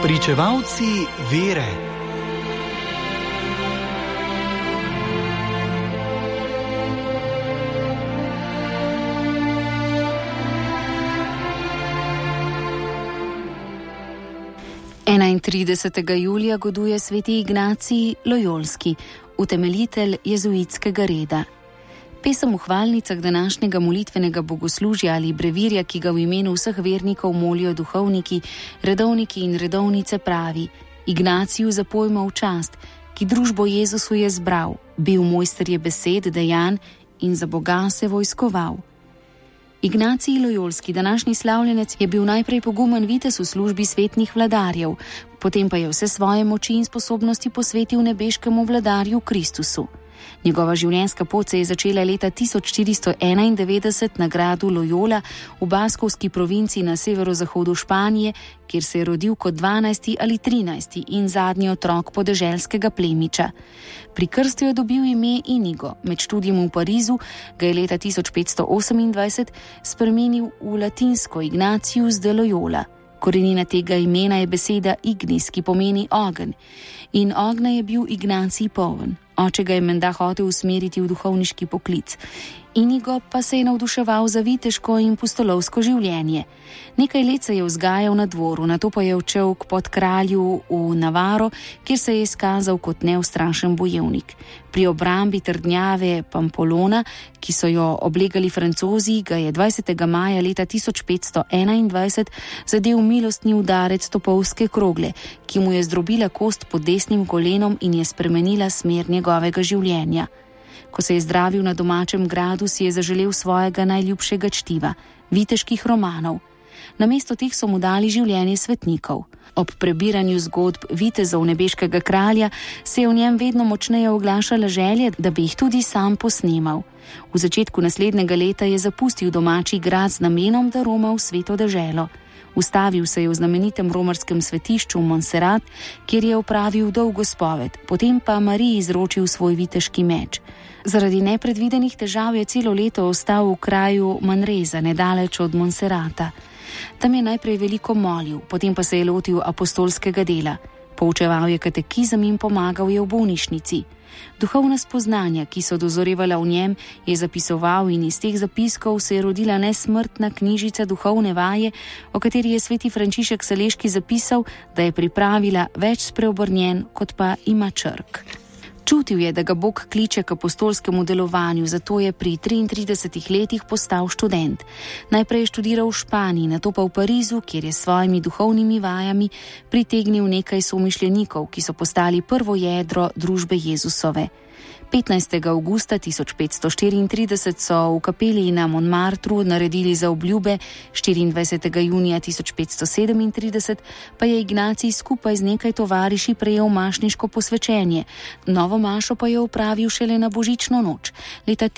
Pričevalci vere. Julija goduje sveti Ignacij Lojolski, utemeljitelj jezuitskega reda. Pesem v hvalnicah današnjega molitvenega bogoslužja ali brevirja, ki ga v imenu vseh vernikov molijo duhovniki, redovniki in redovnice, pravi: Ignaciju zapojmo v čast, ki družbo Jezusu je zbral, bil mojster je besed, dejanj in za Boga se vojskoval. Ignacij Lojolski, današnji slavljenec, je bil najprej pogumen vitez v službi svetnih vladarjev, potem pa je vse svoje moči in sposobnosti posvetil nebeškemu vladarju Kristusu. Njegova življenjska pot se je začela leta 1491 na gradu Loyola v baskovski provinci na severozahodu Španije, kjer se je rodil kot 12. ali 13. in zadnji otrok podeželskega plemiča. Pri krstu je dobil ime Inigo, med študijem v Parizu ga je leta 1528 spremenil v latinsko Ignatius de Loyola. Korenina tega imena je beseda ignis, ki pomeni ogenj, in ognja je bil Ignacij poln. Oče ga je menda hotel usmeriti v duhovniški poklic. Inigo pa se je navduševal za viteško in pustolovsko življenje. Nekaj let se je vzgajal na dvoru, nato pa je odšel k podkralju v Navaro, kjer se je izkazal kot neustrašen bojevnik. Pri obrambi trdnjave Pampolona, ki so jo oblegali Francozi, ga je 20. maja leta 1521 zadel milostni udarec topovske krogle, ki mu je zdrobila kost pod desnim kolenom in je spremenila smer njegovega življenja. Ko se je zdravil na domačem gradu, si je zaželel svojega najljubšega čtiva, viteških romanov. Namesto teh so mu dali življenje svetnikov. Ob prebiranju zgodb vitezov nebeškega kralja se je v njem vedno močneje oglašala želja, da bi jih tudi sam posnemal. V začetku naslednjega leta je zapustil domači grad z namenom, da roma v sveto deželo. Ustavil se je v znamenitem romarskem svetišču Montserrat, kjer je opravil dolgo spoved, potem pa Mariji izročil svoj viteški meč. Zaradi nepredvidenih težav je celo leto ostal v kraju Manresa, nedaleč od Montserrata. Tam je najprej veliko molil, potem pa se je lotil apostolskega dela. Poučeval je katekizem in pomagal je v bolnišnici. Duhovna spoznanja, ki so dozorevala v njem, je zapisoval in iz teh zapiskov se je rodila nesmrtna knjižica Duhovne vaje, o kateri je sveti Frančišek Saleški zapisal, da je pripravila več spreobrnjen, kot pa ima črk. Čutil je, da ga Bog kliče k apostolskemu delovanju, zato je pri 33 letih postal študent. Najprej je študiral v Španiji, nato pa v Parizu, kjer je s svojimi duhovnimi vajami pritegnil nekaj somišljenikov, ki so postali prvo jedro družbe Jezusove. 15. avgusta 1534 so v kapeli na Montmartru naredili zaobljube, 24. junija 1537 pa je Ignacij skupaj z nekaj tovariši prejel mašniško posvečenje. Novo mašo pa je opravil šele na božično noč, leta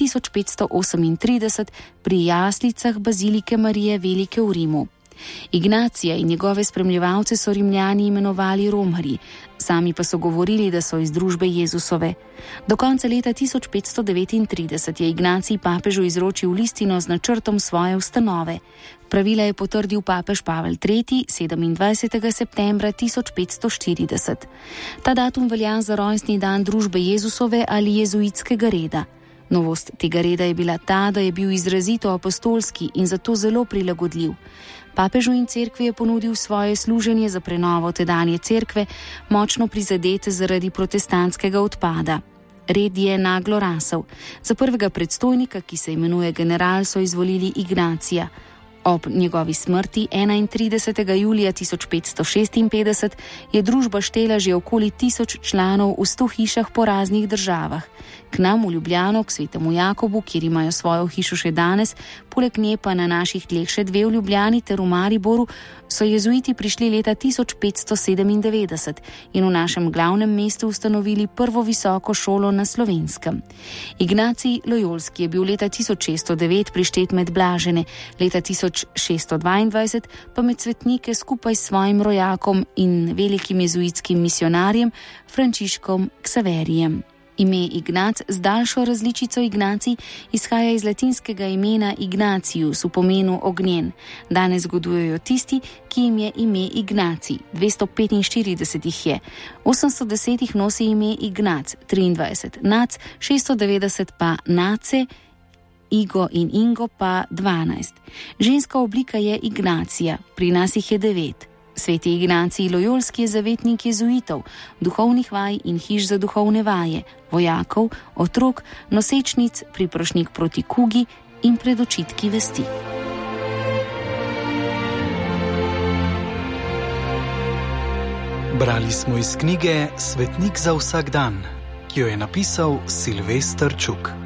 1538 pri jaslicah bazilike Marije Velike v Rimu. Ignacija in njegove spremljevalce so Rimljani imenovali romarji, sami pa so govorili, da so iz družbe Jezusove. Do konca leta 1539 je Ignacij papežu izročil listino z načrtom svoje ustanove. Pravila je potrdil papež Pavel III. 27. septembra 1540. Ta datum velja za rojstni dan družbe Jezusove ali jezuitskega reda. Novost tega reda je bila ta, da je bil izrazito apostolski in zato zelo prilagodljiv. Papežu in cerkvi je ponudil svoje služenje za prenovo tedanje cerkve, močno prizadete zaradi protestantskega odpada. Red je naglo rasel. Za prvega predstojnika, ki se imenuje general, so izvolili Ignacija. Ob njegovi smrti 31. julija 1556 je družba štela že okoli 1000 članov v 100 hišah po raznih državah. K nam v Ljubljano, k svetemu Jakobu, kjer imajo svojo hišo še danes, poleg nje pa na naših tleh še 2 v Ljubljani ter v Mariboru, so jezuiti prišli leta 1597 in v našem glavnem mestu ustanovili prvo visoko šolo na Slovenskem. Ignacij Lojolski je bil leta 1609 prištet med blažene, leta 1622 pa med svetnike skupaj s svojim rojakom in velikim jezuitskim misionarjem Frančiškom Ksaverijem. Ime Ignac z daljšo različico Ignacij izhaja iz latinskega imena Ignatius v pomenu ognjen. Danes zgodujejo tisti, ki jim je ime Ignacij, 245 jih je. 810 jih nosi ime Ignac, 23, Nac, 690 pa Nace, Igo in Ingo pa 12. Ženska oblika je Ignacija, pri nas jih je 9. Sveti Ignacij Lojolski je zavetnik jezuitov, duhovnih vaj in hiš za duhovne vaje, vojakov, otrok, nosečnic, priprošnik proti kugi in pred očitki vesti. Brali smo iz knjige Svetnik za vsak dan, ki jo je napisal Silvester Čuk.